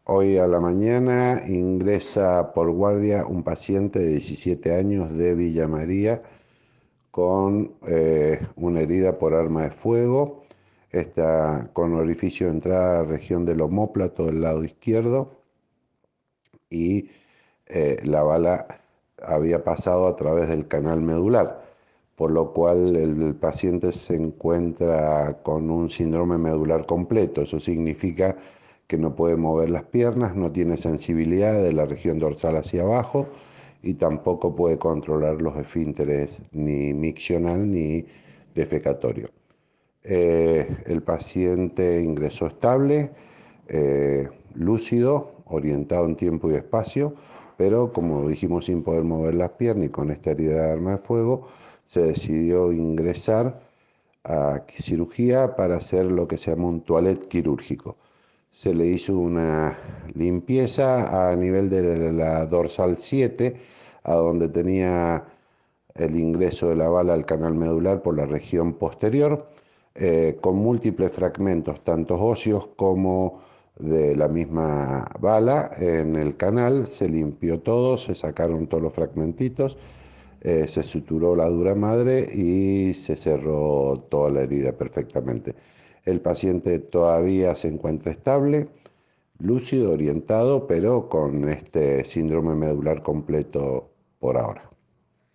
Hoy a la mañana ingresa por guardia un paciente de 17 años de Villa María con una herida por arma de fuego. Está con orificio de entrada a la región del omóplato del lado izquierdo y la bala había pasado a través del canal medular, por lo cual el paciente se encuentra con un síndrome medular completo. Eso significa que no puede mover las piernas, no tiene sensibilidad de la región dorsal hacia abajo y tampoco puede controlar los esfínteres ni miccional ni defecatorio. El paciente ingresó estable, lúcido, orientado en tiempo y espacio, pero como dijimos sin poder mover las piernas y con esta herida de arma de fuego, se decidió ingresar a cirugía para hacer lo que se llama un toilet quirúrgico. Se le hizo una limpieza a nivel de la dorsal 7, a donde tenía el ingreso de la bala al canal medular por la región posterior, con múltiples fragmentos, tanto óseos como de la misma bala en el canal. Se limpió todo, se sacaron todos los fragmentitos, se suturó la dura madre y se cerró toda la herida perfectamente. El paciente todavía se encuentra estable, lúcido, orientado, pero con este síndrome medular completo por ahora.